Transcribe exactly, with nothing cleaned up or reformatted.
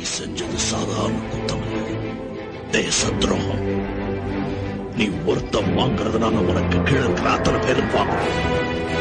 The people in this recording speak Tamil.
செஞ்சது சாதாரண குத்தம் இல்ல, தேச துரோகம். நீ ஒருத்தம் வாங்குறதுனால உனக்கு கீழே இருக்கிற அத்தனை பேரும் வாங்கணும்.